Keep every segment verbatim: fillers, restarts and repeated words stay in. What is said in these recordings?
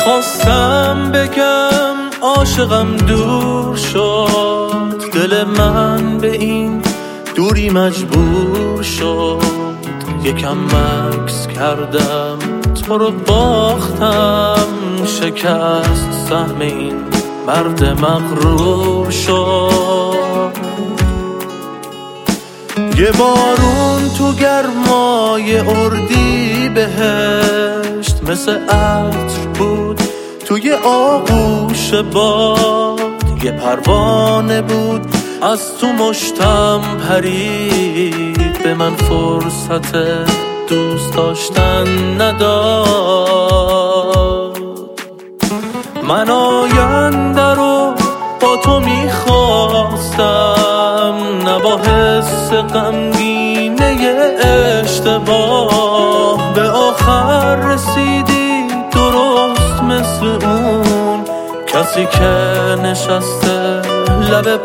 میخواستم بگم عاشقم دور شد، دل من به این دوری مجبور شد. یکم مکس کردم تو رو باختم، شکست سهم این مرد مغرور شد. یه بارون تو گرمای اردی بهشت، مثل عطر بود توی آغوش باد. یه پروانه بود از تو مشتم پرید، به من فرصت دوست داشتن نداد. من آینده رو با تو میخواستم، نه با حس غمگینه اشتباه. به آخر رسیدی درست مثل اون کسی که نشسته لب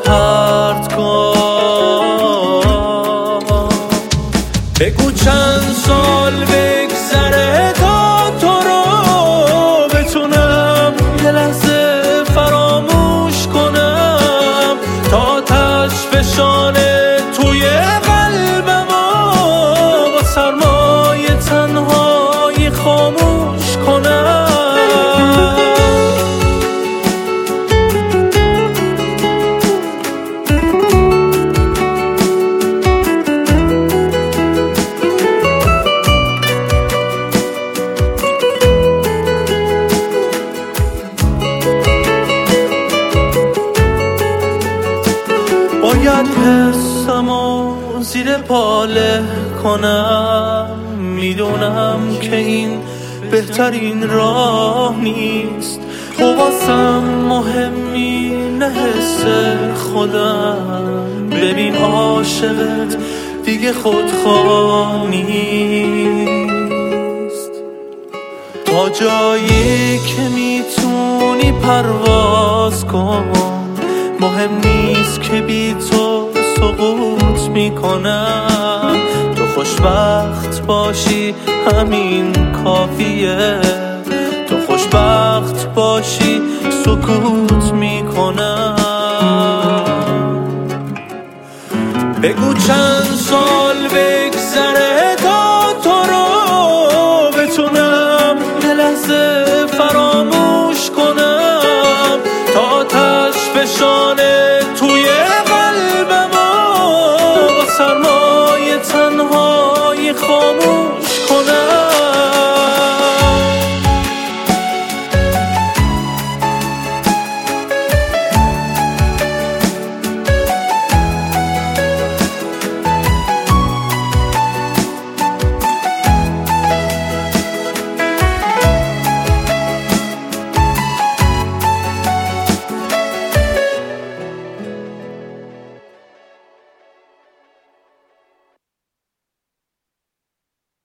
پرتگاه. بگو چند سال بگذره تا تو رو بتونم یه لحظه فراموش کنم، تا تشفشانه توی قلبم با سرمای تنهایی خاموش کنم. باید حسمو زیر پاله کنم، میدونم که این بهترین راه نیست. تو واسم مهمی نه حس خودم، ببین عاشقت دیگه خودخواه نیست. تا جایی که میتونی پرواز کن، مهم نیست که بی تو سقوط میکنم. تو خوشبخت باشی همین کافیه، تو خوشبخت باشی سکوت میکنم. بگو چند سال به